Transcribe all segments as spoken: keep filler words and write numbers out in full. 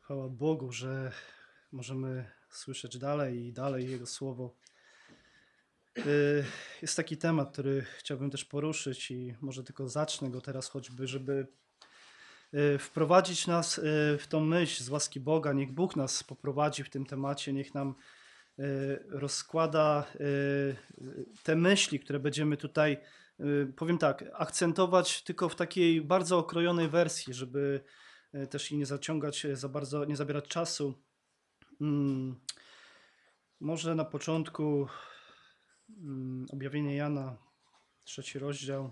Chwała Bogu, że możemy słyszeć dalej i dalej Jego Słowo. Y, Jest taki temat, który chciałbym też poruszyć i może tylko zacznę go teraz choćby, żeby y, wprowadzić nas y, w tą myśl z łaski Boga. Niech Bóg nas poprowadzi w tym temacie, niech nam y, rozkłada y, te myśli, które będziemy tutaj, y, powiem tak, akcentować tylko w takiej bardzo okrojonej wersji, żeby y, też i nie zaciągać za bardzo, nie zabierać czasu. Hmm. Może na początku hmm, objawienie Jana, trzeci rozdział.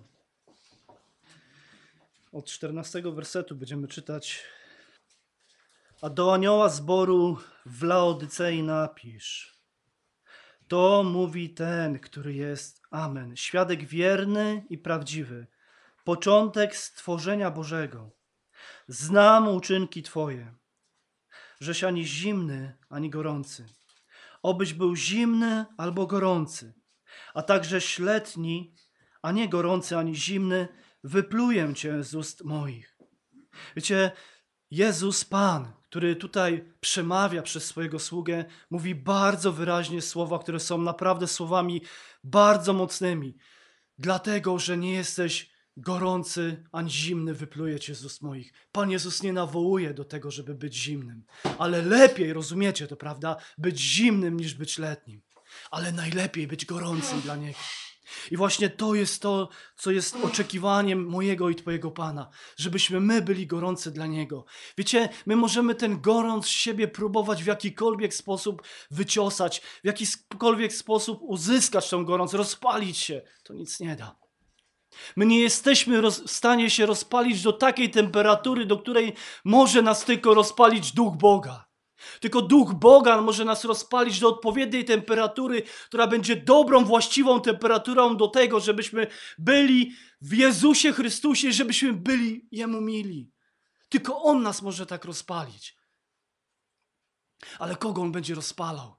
Od czternastego wersetu będziemy czytać. A do anioła zboru w Laodycei napisz. To mówi ten, który jest Amen, świadek wierny i prawdziwy, początek stworzenia Bożego. Znam uczynki Twoje, żeś ani zimny, ani gorący. Obyś był zimny albo gorący, a także śletni, a nie gorący ani zimny, wypluję Cię z ust moich. Wiecie, Jezus Pan, który tutaj przemawia przez swojego sługę, mówi bardzo wyraźnie słowa, które są naprawdę słowami bardzo mocnymi. Dlatego, że nie jesteś gorący ani zimny, wypluje Cię z ust moich. Pan Jezus nie nawołuje do tego, żeby być zimnym. Ale lepiej, rozumiecie to, prawda? Być zimnym niż być letnim. Ale najlepiej być gorącym dla Niego. I właśnie to jest to, co jest oczekiwaniem mojego i Twojego Pana. Żebyśmy my byli gorący dla Niego. Wiecie, my możemy ten gorąc siebie próbować w jakikolwiek sposób wyciosać, w jakikolwiek sposób uzyskać tą gorąc, rozpalić się. To nic nie da. My nie jesteśmy roz, w stanie się rozpalić do takiej temperatury, do której może nas tylko rozpalić Duch Boga. Tylko Duch Boga może nas rozpalić do odpowiedniej temperatury, która będzie dobrą, właściwą temperaturą do tego, żebyśmy byli w Jezusie Chrystusie, żebyśmy byli Jemu mili. Tylko On nas może tak rozpalić. Ale kogo On będzie rozpalał?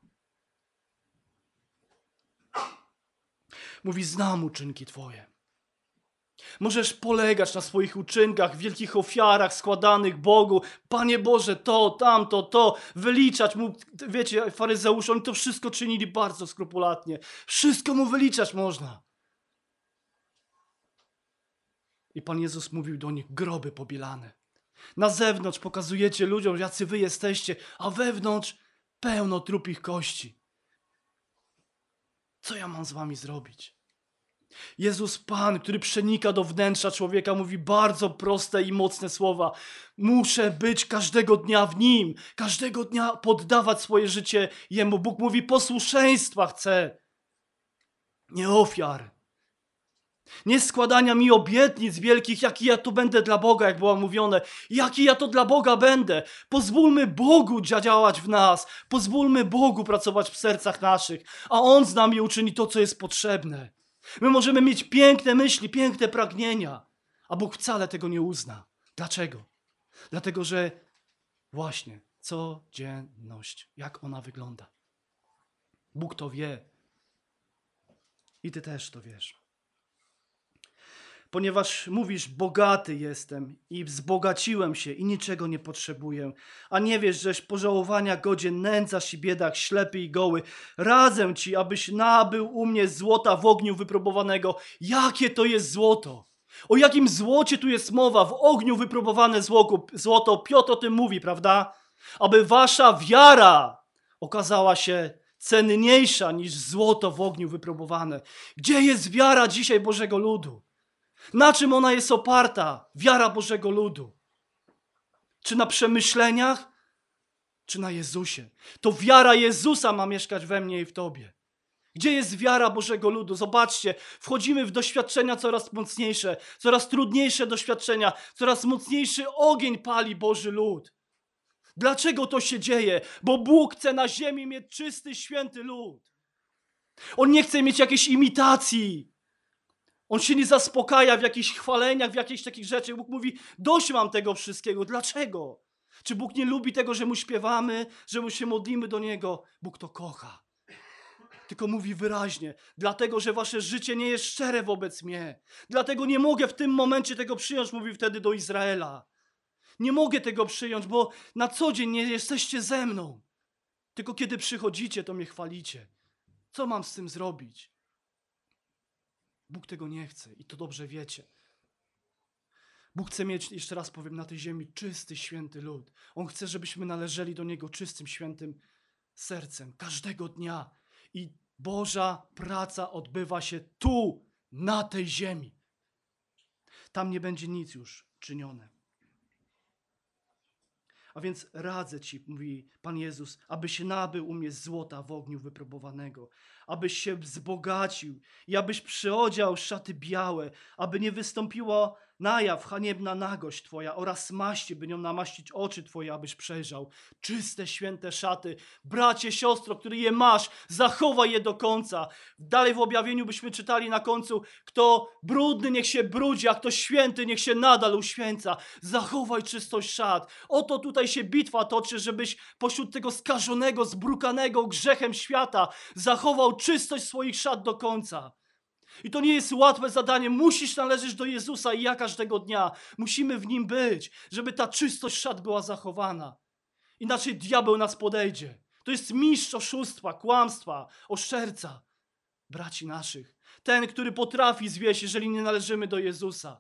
Mówi, znam uczynki Twoje. Możesz polegać na swoich uczynkach, wielkich ofiarach składanych Bogu. Panie Boże, to, tamto, to. Wyliczać Mu, wiecie, faryzeusze, oni to wszystko czynili bardzo skrupulatnie. Wszystko Mu wyliczać można. I Pan Jezus mówił do nich, groby pobielane. Na zewnątrz pokazujecie ludziom, jacy wy jesteście, a wewnątrz pełno trupich kości. Co ja mam z wami zrobić? Jezus Pan, który przenika do wnętrza człowieka, mówi bardzo proste i mocne słowa. Muszę być każdego dnia w Nim, każdego dnia poddawać swoje życie Jemu. Bóg mówi, posłuszeństwa chcę, nie ofiar. Nie składania mi obietnic wielkich, jaki ja tu będę dla Boga, jak było mówione. Jaki ja to dla Boga będę. Pozwólmy Bogu działać w nas. Pozwólmy Bogu pracować w sercach naszych, a On z nami uczyni to, co jest potrzebne. My możemy mieć piękne myśli, piękne pragnienia, a Bóg wcale tego nie uzna. Dlaczego? Dlatego, że właśnie codzienność, jak ona wygląda. Bóg to wie i ty też to wiesz. Ponieważ mówisz, bogaty jestem i wzbogaciłem się i niczego nie potrzebuję, a nie wiesz, żeś pożałowania godzien nędzasz i biedak, ślepy i goły. Radzę ci, abyś nabył u mnie złota w ogniu wypróbowanego. Jakie to jest złoto? O jakim złocie tu jest mowa? W ogniu wypróbowane złoto. Złoto, Piotr o tym mówi, prawda? Aby wasza wiara okazała się cenniejsza niż złoto w ogniu wypróbowane. Gdzie jest wiara dzisiaj Bożego ludu? Na czym ona jest oparta? Wiara Bożego ludu. Czy na przemyśleniach, czy na Jezusie? To wiara Jezusa ma mieszkać we mnie i w tobie. Gdzie jest wiara Bożego ludu? Zobaczcie, wchodzimy w doświadczenia coraz mocniejsze, coraz trudniejsze doświadczenia, coraz mocniejszy ogień pali Boży lud. Dlaczego to się dzieje? Bo Bóg chce na ziemi mieć czysty, święty lud. On nie chce mieć jakiejś imitacji. On się nie zaspokaja w jakichś chwaleniach, w jakichś takich rzeczach. Bóg mówi, dość mam tego wszystkiego. Dlaczego? Czy Bóg nie lubi tego, że Mu śpiewamy, że Mu się modlimy do Niego? Bóg to kocha. Tylko mówi wyraźnie, dlatego, że wasze życie nie jest szczere wobec mnie. Dlatego nie mogę w tym momencie tego przyjąć, mówi wtedy do Izraela. Nie mogę tego przyjąć, bo na co dzień nie jesteście ze mną. Tylko kiedy przychodzicie, to mnie chwalicie. Co mam z tym zrobić? Bóg tego nie chce i to dobrze wiecie. Bóg chce mieć, jeszcze raz powiem, na tej ziemi czysty, święty lud. On chce, żebyśmy należeli do Niego czystym, świętym sercem każdego dnia. I Boża praca odbywa się tu, na tej ziemi. Tam nie będzie nic już czynione. A więc radzę Ci, mówi Pan Jezus, abyś nabył u mnie złota w ogniu wypróbowanego, abyś się wzbogacił i abyś przyodział szaty białe, aby nie wystąpiła na jaw haniebna nagość Twoja oraz maści, by nią namaścić oczy Twoje, abyś przejrzał. Czyste, święte szaty. Bracie, siostro, który je masz, zachowaj je do końca. Dalej w objawieniu byśmy czytali na końcu, kto brudny, niech się brudzi, a kto święty, niech się nadal uświęca. Zachowaj czystość szat. Oto tutaj się bitwa toczy, żebyś pośród tego skażonego, zbrukanego grzechem świata zachował czystość swoich szat do końca. I to nie jest łatwe zadanie. Musisz należeć do Jezusa i ja każdego dnia. Musimy w Nim być, żeby ta czystość szat była zachowana. Inaczej diabeł nas podejdzie. To jest mistrz oszustwa, kłamstwa, oszczerca braci naszych. Ten, który potrafi zwieść, jeżeli nie należymy do Jezusa.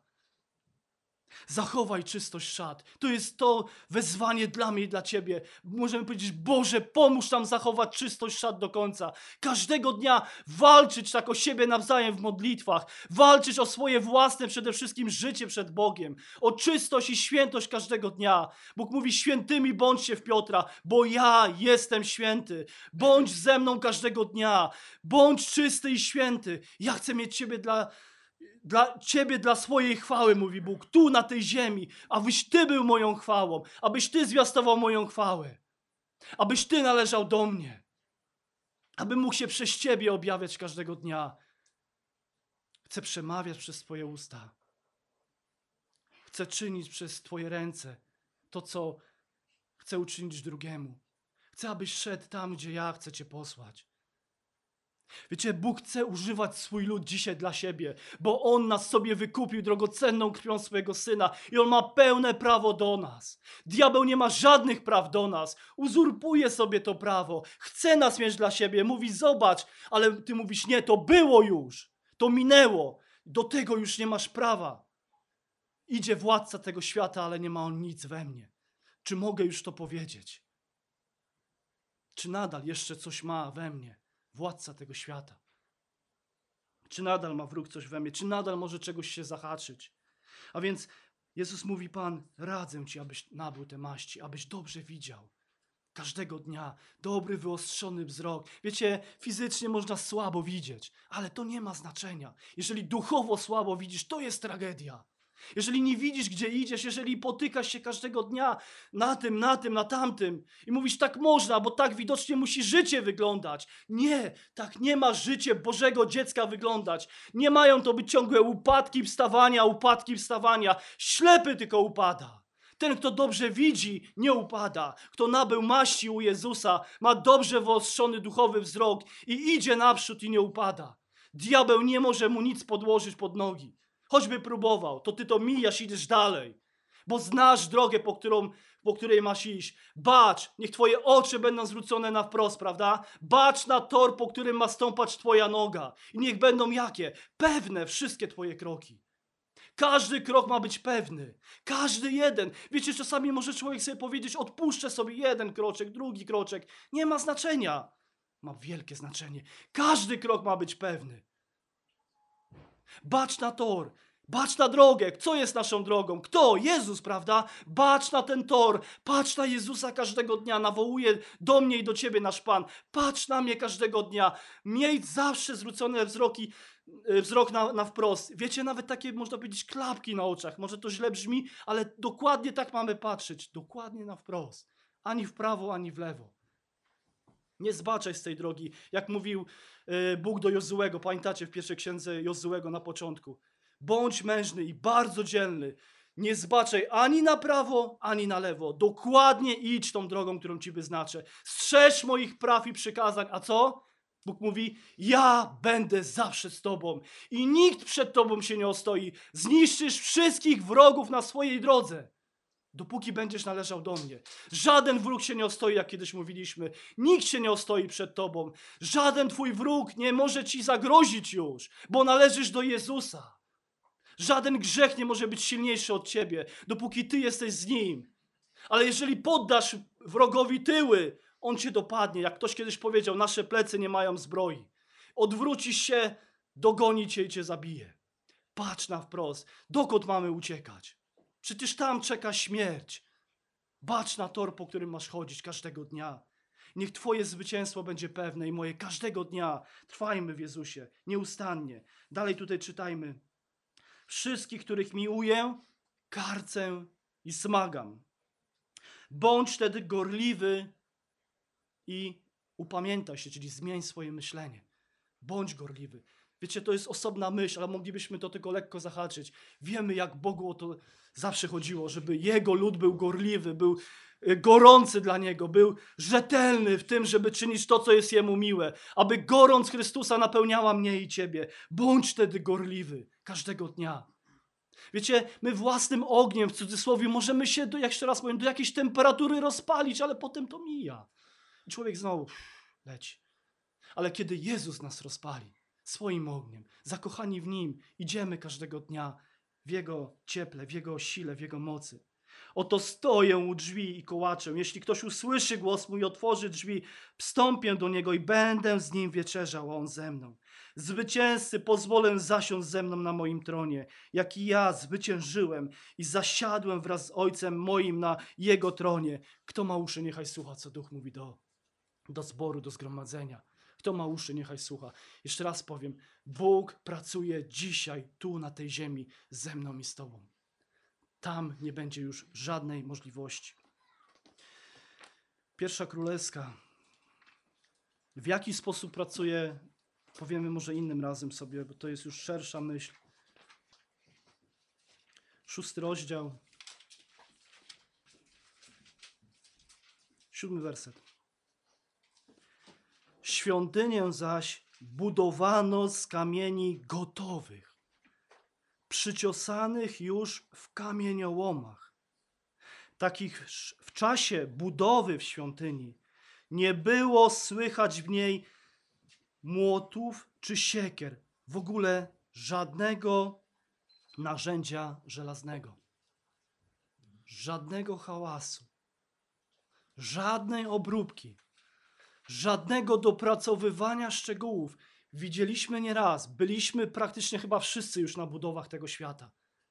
Zachowaj czystość szat. To jest to wezwanie dla mnie i dla Ciebie. Możemy powiedzieć, Boże, pomóż nam zachować czystość szat do końca. Każdego dnia walczyć tak o siebie nawzajem w modlitwach. Walczyć o swoje własne przede wszystkim życie przed Bogiem. O czystość i świętość każdego dnia. Bóg mówi, świętymi bądźcie w Piotra, bo ja jestem święty. Bądź ze mną każdego dnia. Bądź czysty i święty. Ja chcę mieć Ciebie dla... Dla Ciebie, dla swojej chwały, mówi Bóg, tu na tej ziemi, abyś Ty był moją chwałą, abyś Ty zwiastował moją chwałę, abyś Ty należał do mnie, abym mógł się przez Ciebie objawiać każdego dnia. Chcę przemawiać przez Twoje usta. Chcę czynić przez Twoje ręce to, co chcę uczynić drugiemu. Chcę, abyś szedł tam, gdzie ja chcę Cię posłać. Wiecie, Bóg chce używać swój lud dzisiaj dla siebie, bo On nas sobie wykupił drogocenną krwią swojego Syna i On ma pełne prawo do nas. Diabeł nie ma żadnych praw do nas. Uzurpuje sobie to prawo. Chce nas mieć dla siebie. Mówi, zobacz, ale Ty mówisz, nie, to było już. To minęło. Do tego już nie masz prawa. Idzie władca tego świata, ale nie ma on nic we mnie. Czy mogę już to powiedzieć? Czy nadal jeszcze coś ma we mnie? Władca tego świata. Czy nadal ma wróg coś we mnie? Czy nadal może czegoś się zahaczyć? A więc Jezus mówi, Pan, radzę Ci, abyś nabył te maści, abyś dobrze widział. Każdego dnia dobry, wyostrzony wzrok. Wiecie, fizycznie można słabo widzieć, ale to nie ma znaczenia. Jeżeli duchowo słabo widzisz, to jest tragedia. Jeżeli nie widzisz, gdzie idziesz, jeżeli potykasz się każdego dnia na tym, na tym, na tamtym i mówisz, tak można, bo tak widocznie musi życie wyglądać. Nie, tak nie ma życie Bożego dziecka wyglądać. Nie mają to być ciągłe upadki, wstawania, upadki, wstawania. Ślepy tylko upada. Ten, kto dobrze widzi, nie upada. Kto nabył maści u Jezusa, ma dobrze wyostrzony duchowy wzrok i idzie naprzód i nie upada. Diabeł nie może mu nic podłożyć pod nogi. Choćby próbował, to ty to mijasz, idziesz dalej. Bo znasz drogę, po, którą, po której masz iść. Bacz, niech twoje oczy będą zwrócone na wprost, prawda? Bacz na tor, po którym ma stąpać twoja noga. I niech będą jakie? Pewne wszystkie twoje kroki. Każdy krok ma być pewny. Każdy jeden. Wiecie, czasami może człowiek sobie powiedzieć, odpuszczę sobie jeden kroczek, drugi kroczek. Nie ma znaczenia. Ma wielkie znaczenie. Każdy krok ma być pewny. Bacz na tor, bacz na drogę. Co jest naszą drogą? Kto? Jezus, prawda? Bacz na ten tor, patrz na Jezusa każdego dnia. Nawołuje do mnie i do Ciebie nasz Pan. Patrz na mnie każdego dnia. Miej zawsze zwrócone wzroki, wzrok na, na wprost. Wiecie, nawet takie, można powiedzieć, klapki na oczach. Może to źle brzmi, ale dokładnie tak mamy patrzeć. Dokładnie na wprost. Ani w prawo, ani w lewo. Nie zbaczaj z tej drogi, jak mówił y, Bóg do Jozuego. Pamiętacie w pierwszej księdze Jozuego na początku. Bądź mężny i bardzo dzielny. Nie zbaczaj ani na prawo, ani na lewo. Dokładnie idź tą drogą, którą Ci wyznaczę. Strzeż moich praw i przykazań. A co? Bóg mówi, ja będę zawsze z Tobą i nikt przed Tobą się nie ostoi. Zniszczysz wszystkich wrogów na swojej drodze. dopóki będziesz należał do mnie. Żaden wróg się nie ostoi, jak kiedyś mówiliśmy. Nikt się nie ostoi przed tobą. Żaden twój wróg nie może ci zagrozić już, bo należysz do Jezusa. Żaden grzech nie może być silniejszy od ciebie, dopóki ty jesteś z Nim. Ale jeżeli poddasz wrogowi tyły, on cię dopadnie. Jak ktoś kiedyś powiedział, nasze plecy nie mają zbroi. Odwrócisz się, dogoni cię i cię zabije. Patrz na wprost. Dokąd mamy uciekać? Przecież tam czeka śmierć. Bacz na tor, po którym masz chodzić każdego dnia. Niech twoje zwycięstwo będzie pewne i moje każdego dnia. Trwajmy w Jezusie, nieustannie. Dalej tutaj czytajmy. Wszystkich, których miłuję, karcę i smagam. Bądź wtedy gorliwy i upamiętaj się, czyli zmień swoje myślenie. Bądź gorliwy. Wiecie, to jest osobna myśl, ale moglibyśmy to tylko lekko zahaczyć. Wiemy, jak Bogu o to zawsze chodziło, żeby Jego lud był gorliwy, był gorący dla Niego, był rzetelny w tym, żeby czynić to, co jest Jemu miłe. Aby gorąc Chrystusa napełniała mnie i Ciebie. Bądź wtedy gorliwy każdego dnia. Wiecie, my własnym ogniem, w cudzysłowie, możemy się, do, jak jeszcze raz powiem, do jakiejś temperatury rozpalić, ale potem to mija. I człowiek znowu leci. Ale kiedy Jezus nas rozpali swoim ogniem, zakochani w Nim, idziemy każdego dnia w Jego cieple, w Jego sile, w Jego mocy. Oto stoję u drzwi i kołaczę. Jeśli ktoś usłyszy głos mój, otworzy drzwi, wstąpię do Niego i będę z Nim wieczerzał, a On ze mną. Zwycięzcy pozwolę zasiąść ze mną na moim tronie, jak i ja zwyciężyłem i zasiadłem wraz z Ojcem moim na Jego tronie. Kto ma uszy, niechaj słucha, co Duch mówi do, do zboru, do zgromadzenia. Kto ma uszy, niechaj słucha. Jeszcze raz powiem, Bóg pracuje dzisiaj, tu na tej ziemi, ze mną i z tobą. Tam nie będzie już żadnej możliwości. Pierwsza Królewska. W jaki sposób pracuje, powiemy może innym razem sobie, bo to jest już szersza myśl. Szósty rozdział. Siódmy werset. Świątynię zaś budowano z kamieni gotowych, przyciosanych już w kamieniołomach. Takich w czasie budowy w świątyni nie było słychać w niej młotów czy siekier, w ogóle żadnego narzędzia żelaznego. Żadnego hałasu, żadnej obróbki. Żadnego dopracowywania szczegółów. Widzieliśmy nieraz, byliśmy praktycznie chyba wszyscy już na budowach tego świata.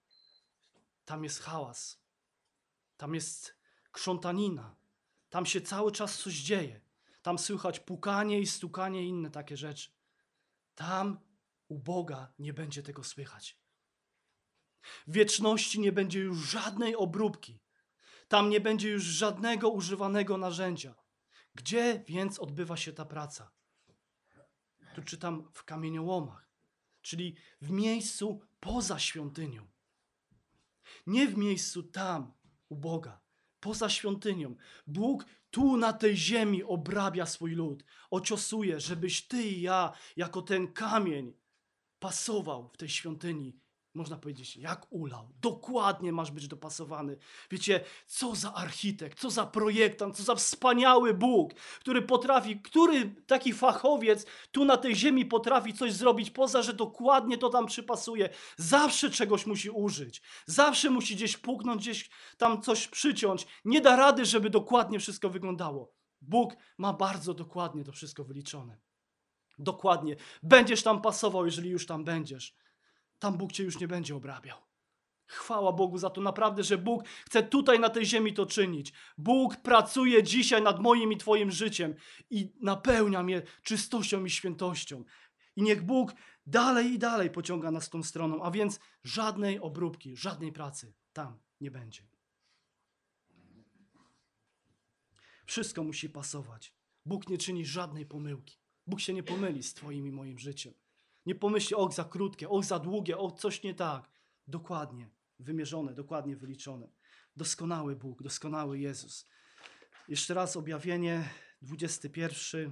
Tam jest hałas, tam jest krzątanina, tam się cały czas coś dzieje. Tam słychać pukanie i stukanie i inne takie rzeczy. Tam u Boga nie będzie tego słychać. W wieczności nie będzie już żadnej obróbki. Tam nie będzie już żadnego używanego narzędzia. Gdzie więc odbywa się ta praca? Tu czytam w kamieniołomach, czyli w miejscu poza świątynią. Nie w miejscu tam u Boga, poza świątynią. Bóg tu na tej ziemi obrabia swój lud, ociosuje, żebyś ty i ja, jako ten kamień, pasował w tej świątyni. Można powiedzieć, jak ulał. Dokładnie masz być dopasowany. Wiecie, co za architekt, co za projektant, co za wspaniały Bóg, który potrafi, który taki fachowiec tu na tej ziemi potrafi coś zrobić, poza, że dokładnie to tam przypasuje. Zawsze czegoś musi użyć. Zawsze musi gdzieś puknąć, gdzieś tam coś przyciąć. Nie da rady, żeby dokładnie wszystko wyglądało. Bóg ma bardzo dokładnie to wszystko wyliczone. Dokładnie. Będziesz tam pasował, jeżeli już tam będziesz. Tam Bóg cię już nie będzie obrabiał. Chwała Bogu za to naprawdę, że Bóg chce tutaj na tej ziemi to czynić. Bóg pracuje dzisiaj nad moim i twoim życiem i napełnia mnie czystością i świętością. I niech Bóg dalej i dalej pociąga nas tą stroną, a więc żadnej obróbki, żadnej pracy tam nie będzie. Wszystko musi pasować. Bóg nie czyni żadnej pomyłki. Bóg się nie pomyli z twoim i moim życiem. Nie pomyśli, och, za krótkie, och, za długie, och, coś nie tak. Dokładnie wymierzone, dokładnie wyliczone. Doskonały Bóg, doskonały Jezus. Jeszcze raz objawienie, dwudziesty pierwszy.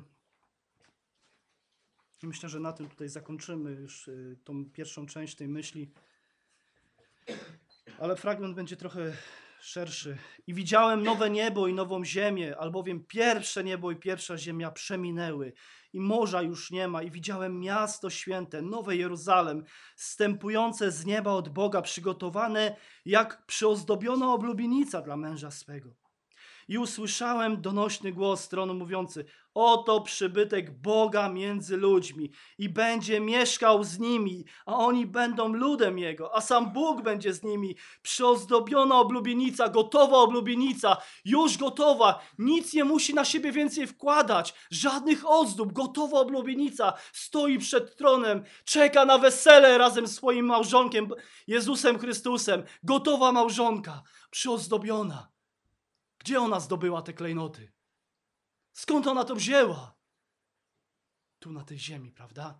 Myślę, że na tym tutaj zakończymy już y, tą pierwszą część tej myśli. Ale fragment będzie trochę szerszy. I widziałem nowe niebo i nową ziemię, albowiem pierwsze niebo i pierwsza ziemia przeminęły i morza już nie ma. I widziałem miasto święte, nowe Jeruzalem, zstępujące z nieba od Boga, przygotowane jak przyozdobiona oblubienica dla męża swego. I usłyszałem donośny głos z tronu mówiący: oto przybytek Boga między ludźmi i będzie mieszkał z nimi, a oni będą ludem Jego, a sam Bóg będzie z nimi. Przyozdobiona oblubienica, gotowa oblubienica, już gotowa, nic nie musi na siebie więcej wkładać, żadnych ozdób, gotowa oblubienica stoi przed tronem, czeka na wesele razem z swoim małżonkiem Jezusem Chrystusem, gotowa małżonka, przyozdobiona. Gdzie ona zdobyła te klejnoty? Skąd ona to wzięła? Tu na tej ziemi, prawda?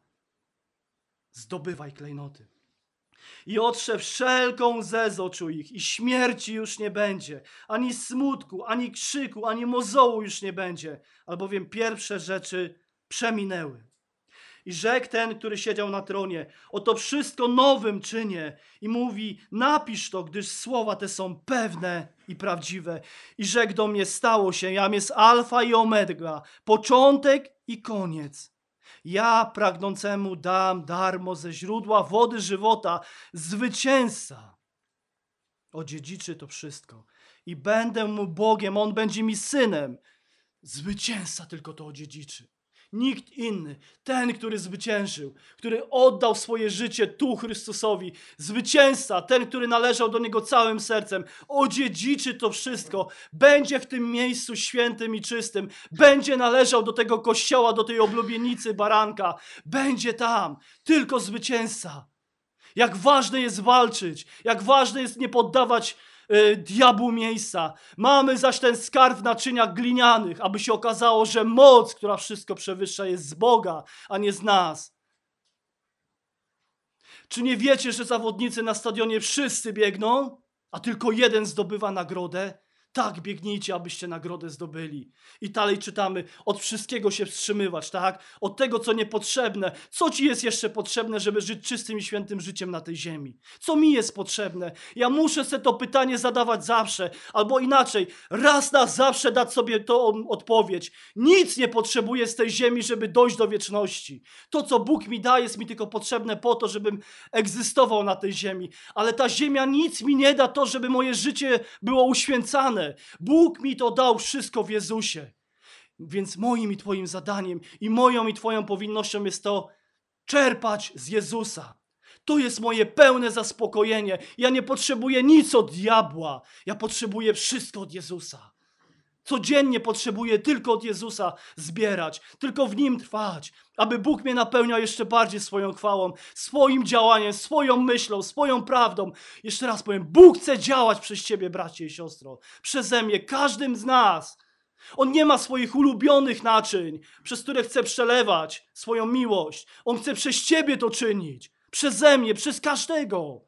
Zdobywaj klejnoty. I otrze wszelką łzę z oczu ich i śmierci już nie będzie, ani smutku, ani krzyku, ani mozołu już nie będzie, albowiem pierwsze rzeczy przeminęły. I rzekł ten, który siedział na tronie: oto wszystko nowym czynię. I mówi: napisz to, gdyż słowa te są pewne i prawdziwe. I rzekł do mnie: stało się, jam jest alfa i omega, początek i koniec. Ja pragnącemu dam darmo ze źródła wody żywota, zwycięzca odziedziczy to wszystko. I będę mu Bogiem, on będzie mi synem. Zwycięzca tylko to odziedziczy. Nikt inny, ten, który zwyciężył, który oddał swoje życie tu Chrystusowi, zwycięzca, ten, który należał do Niego całym sercem, odziedziczy to wszystko, będzie w tym miejscu świętym i czystym, będzie należał do tego kościoła, do tej oblubienicy baranka, będzie tam, tylko zwycięzca. Jak ważne jest walczyć, jak ważne jest nie poddawać diabłu miejsca. Mamy zaś ten skarb w naczyniach glinianych, aby się okazało, że moc, która wszystko przewyższa, jest z Boga, a nie z nas. Czy nie wiecie, że zawodnicy na stadionie wszyscy biegną, a tylko jeden zdobywa nagrodę? Tak, biegnijcie, abyście nagrodę zdobyli. I dalej czytamy: od wszystkiego się wstrzymywać, tak? Od tego, co niepotrzebne. Co ci jest jeszcze potrzebne, żeby żyć czystym i świętym życiem na tej ziemi? Co mi jest potrzebne? Ja muszę sobie to pytanie zadawać zawsze. Albo inaczej, raz na zawsze dać sobie tą odpowiedź. Nic nie potrzebuję z tej ziemi, żeby dojść do wieczności. To, co Bóg mi da, jest mi tylko potrzebne po to, żebym egzystował na tej ziemi. Ale ta ziemia nic mi nie da to, żeby moje życie było uświęcane. Bóg mi to dał wszystko w Jezusie. Więc moim i twoim zadaniem i moją i twoją powinnością jest to czerpać z Jezusa. To jest moje pełne zaspokojenie. Ja nie potrzebuję nic od diabła. Ja potrzebuję wszystko od Jezusa. Codziennie potrzebuję tylko od Jezusa zbierać, tylko w Nim trwać, aby Bóg mnie napełniał jeszcze bardziej swoją chwałą, swoim działaniem, swoją myślą, swoją prawdą. Jeszcze raz powiem, Bóg chce działać przez ciebie, bracie i siostro, przeze mnie, każdym z nas. On nie ma swoich ulubionych naczyń, przez które chce przelewać swoją miłość. On chce przez ciebie to czynić, przeze mnie, przez każdego.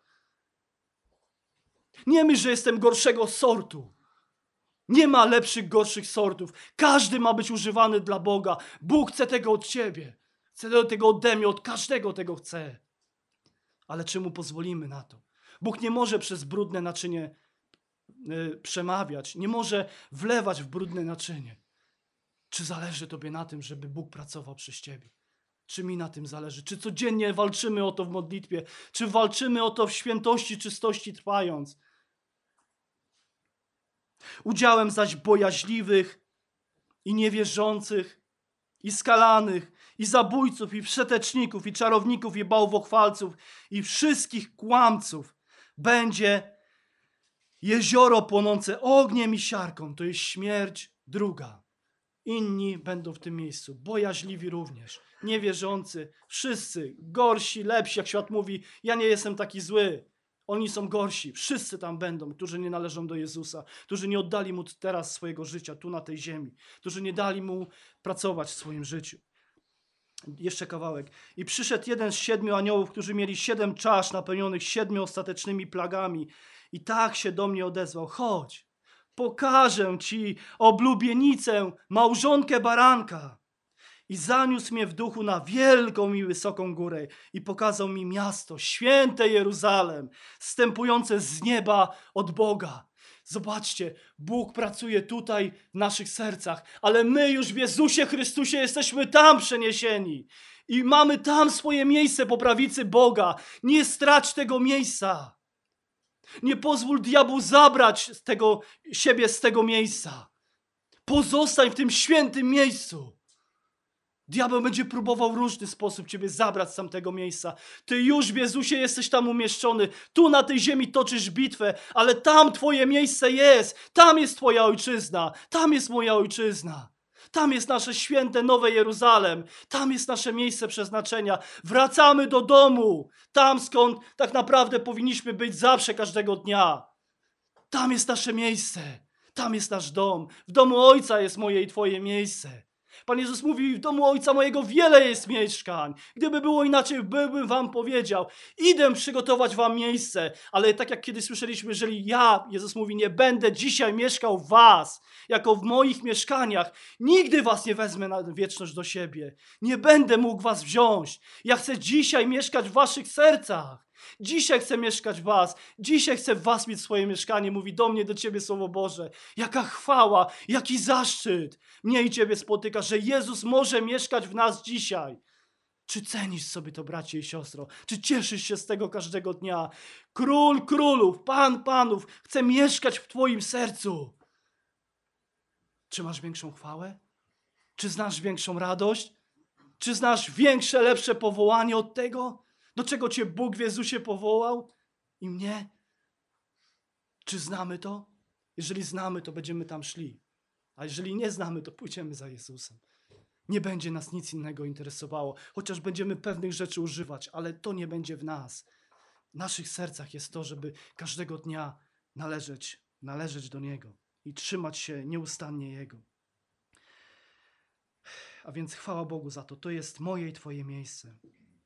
Nie myśl, że jestem gorszego sortu. Nie ma lepszych, gorszych sortów. Każdy ma być używany dla Boga. Bóg chce tego od ciebie. Chce tego ode mnie, od każdego tego chce. Ale czy mu pozwolimy na to? Bóg nie może przez brudne naczynie y, przemawiać. Nie może wlewać w brudne naczynie. Czy zależy tobie na tym, żeby Bóg pracował przez ciebie? Czy mi na tym zależy? Czy codziennie walczymy o to w modlitwie? Czy walczymy o to w świętości, czystości trwając? Udziałem zaś bojaźliwych i niewierzących, i skalanych, i zabójców, i wszeteczników, i czarowników, i bałwochwalców, i wszystkich kłamców będzie jezioro płonące ogniem i siarką. To jest śmierć druga. Inni będą w tym miejscu, bojaźliwi również, niewierzący, wszyscy, gorsi, lepsi, jak świat mówi, ja nie jestem taki zły. Oni są gorsi. Wszyscy tam będą, którzy nie należą do Jezusa, którzy nie oddali Mu teraz swojego życia tu na tej ziemi, którzy nie dali Mu pracować w swoim życiu. Jeszcze kawałek. I przyszedł jeden z siedmiu aniołów, którzy mieli siedem czasz napełnionych siedmiu ostatecznymi plagami. I tak się do mnie odezwał: chodź, pokażę ci oblubienicę, małżonkę baranka. I zaniósł mnie w duchu na wielką i wysoką górę i pokazał mi miasto, święte Jeruzalem, zstępujące z nieba od Boga. Zobaczcie, Bóg pracuje tutaj w naszych sercach, ale my już w Jezusie Chrystusie jesteśmy tam przeniesieni i mamy tam swoje miejsce po prawicy Boga. Nie strać tego miejsca. Nie pozwól diabłu zabrać z tego, siebie z tego miejsca. Pozostań w tym świętym miejscu. Diabeł będzie próbował w różny sposób ciebie zabrać z tamtego miejsca. Ty już w Jezusie jesteś tam umieszczony. Tu na tej ziemi toczysz bitwę, ale tam twoje miejsce jest. Tam jest twoja ojczyzna. Tam jest moja ojczyzna. Tam jest nasze święte Nowe Jeruzalem. Tam jest nasze miejsce przeznaczenia. Wracamy do domu. Tam, skąd tak naprawdę powinniśmy być zawsze, każdego dnia. Tam jest nasze miejsce. Tam jest nasz dom. W domu Ojca jest moje i twoje miejsce. Pan Jezus mówi, w domu Ojca mojego wiele jest mieszkań. Gdyby było inaczej, byłbym wam powiedział. Idę przygotować wam miejsce. Ale tak jak kiedyś słyszeliśmy, jeżeli ja, Jezus mówi, nie będę dzisiaj mieszkał w was, jako w moich mieszkaniach, nigdy was nie wezmę na wieczność do siebie. Nie będę mógł was wziąć. Ja chcę dzisiaj mieszkać w waszych sercach. Dzisiaj chcę mieszkać w was. Dzisiaj chcę w was mieć swoje mieszkanie. Mówi do mnie, do ciebie Słowo Boże. Jaka chwała, jaki zaszczyt mnie i ciebie spotyka, że Jezus może mieszkać w nas dzisiaj. Czy cenisz sobie to, bracie i siostro? Czy cieszysz się z tego każdego dnia? Król królów, Pan panów chce mieszkać w twoim sercu. Czy masz większą chwałę? Czy znasz większą radość? Czy znasz większe, lepsze powołanie od tego? Do czego cię Bóg w Jezusie powołał i mnie? Czy znamy to? Jeżeli znamy, to będziemy tam szli. A jeżeli nie znamy, to pójdziemy za Jezusem. Nie będzie nas nic innego interesowało, chociaż będziemy pewnych rzeczy używać, ale to nie będzie w nas. W naszych sercach jest to, żeby każdego dnia należeć, należeć do Niego i trzymać się nieustannie Jego. A więc chwała Bogu za to. To jest moje i twoje miejsce.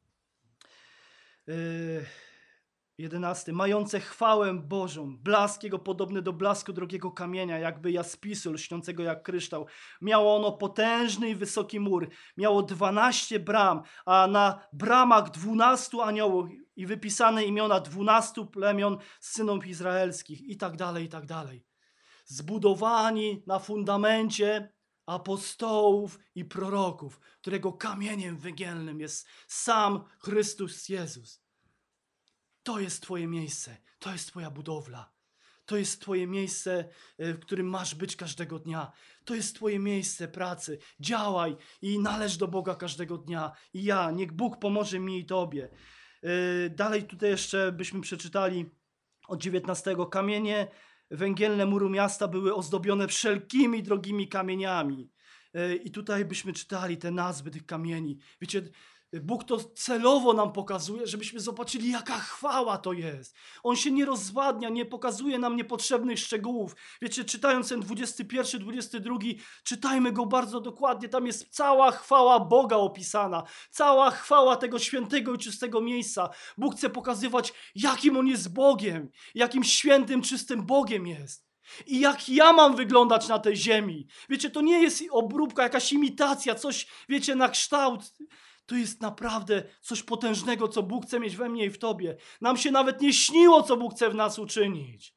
jedenasty. Mające chwałę Bożą, blask jego podobny do blasku drogiego kamienia, jakby jaspisu lśniącego jak kryształ. Miało ono potężny i wysoki mur. Miało dwanaście bram, a na bramach dwunastu aniołów i wypisane imiona dwunastu plemion synów izraelskich i tak dalej, i tak dalej. Zbudowani na fundamencie apostołów i proroków, którego kamieniem węgielnym jest sam Chrystus Jezus. To jest twoje miejsce, to jest twoja budowla. To jest twoje miejsce, w którym masz być każdego dnia. To jest twoje miejsce pracy. Działaj i należ do Boga każdego dnia. I ja, niech Bóg pomoże mi i tobie. Dalej tutaj jeszcze byśmy przeczytali od dziewiętnastego. Kamienie węgielne muru miasta były ozdobione wszelkimi drogimi kamieniami. I tutaj byśmy czytali te nazwy tych kamieni. Wiecie, Bóg to celowo nam pokazuje, żebyśmy zobaczyli, jaka chwała to jest. On się nie rozwadnia, nie pokazuje nam niepotrzebnych szczegółów. Wiecie, czytając ten dwudziesty pierwszy, dwudziesty drugi, czytajmy go bardzo dokładnie. Tam jest cała chwała Boga opisana. Cała chwała tego świętego i czystego miejsca. Bóg chce pokazywać, jakim On jest Bogiem. Jakim świętym, czystym Bogiem jest. I jak ja mam wyglądać na tej ziemi. Wiecie, to nie jest obróbka, jakaś imitacja, coś, wiecie, na kształt. To jest naprawdę coś potężnego, co Bóg chce mieć we mnie i w tobie. Nam się nawet nie śniło, co Bóg chce w nas uczynić.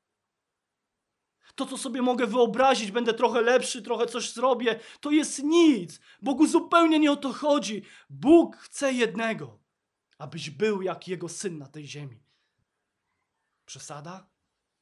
To, co sobie mogę wyobrazić, będę trochę lepszy, trochę coś zrobię, to jest nic. Bogu zupełnie nie o to chodzi. Bóg chce jednego, abyś był jak Jego Syn na tej ziemi. Przesada?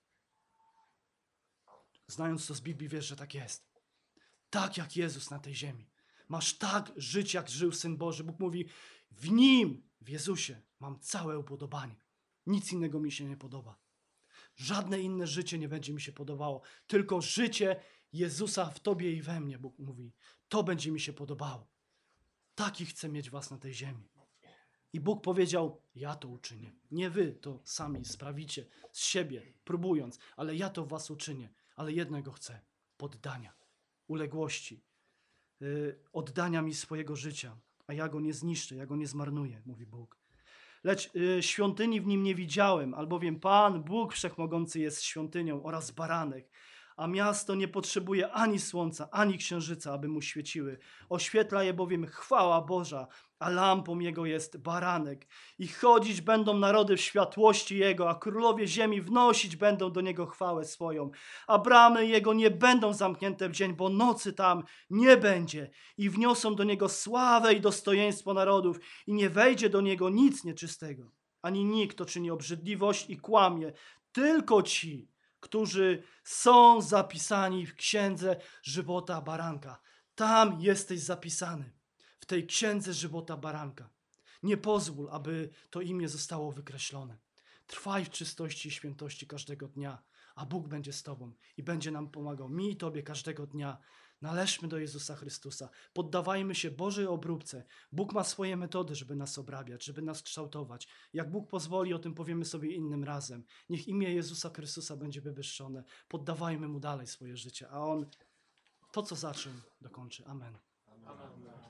Znając to z Biblii, wiesz, że tak jest. Tak jak Jezus na tej ziemi. Masz tak żyć, jak żył Syn Boży. Bóg mówi, w Nim, w Jezusie, mam całe upodobanie. Nic innego mi się nie podoba. Żadne inne życie nie będzie mi się podobało. Tylko życie Jezusa w tobie i we mnie, Bóg mówi. To będzie mi się podobało. Taki chcę mieć was na tej ziemi. I Bóg powiedział, ja to uczynię. Nie wy to sami sprawicie z siebie, próbując, ale ja to w was uczynię. Ale jednego chcę, poddania, uległości, yy, oddania mi swojego życia, a ja go nie zniszczę, ja go nie zmarnuję, mówi Bóg. Lecz yy, świątyni w nim nie widziałem, albowiem Pan, Bóg Wszechmogący jest świątynią oraz baranek, a miasto nie potrzebuje ani słońca, ani księżyca, aby mu świeciły. Oświetla je bowiem chwała Boża, a lampą Jego jest baranek. I chodzić będą narody w światłości Jego, a królowie ziemi wnosić będą do Niego chwałę swoją. A bramy Jego nie będą zamknięte w dzień, bo nocy tam nie będzie. I wniosą do Niego sławę i dostojeństwo narodów i nie wejdzie do Niego nic nieczystego. Ani nikt, kto czyni obrzydliwość i kłamie, tylko ci, którzy są zapisani w księdze żywota baranka. Tam jesteś zapisany, w tej księdze żywota baranka. Nie pozwól, aby to imię zostało wykreślone. Trwaj w czystości i świętości każdego dnia, a Bóg będzie z tobą i będzie nam pomagał, mi i tobie każdego dnia. Należmy do Jezusa Chrystusa. Poddawajmy się Bożej obróbce. Bóg ma swoje metody, żeby nas obrabiać, żeby nas kształtować. Jak Bóg pozwoli, o tym powiemy sobie innym razem. Niech imię Jezusa Chrystusa będzie wywyższone. Poddawajmy Mu dalej swoje życie, a On to, co zaczął, dokończy. Amen. Amen.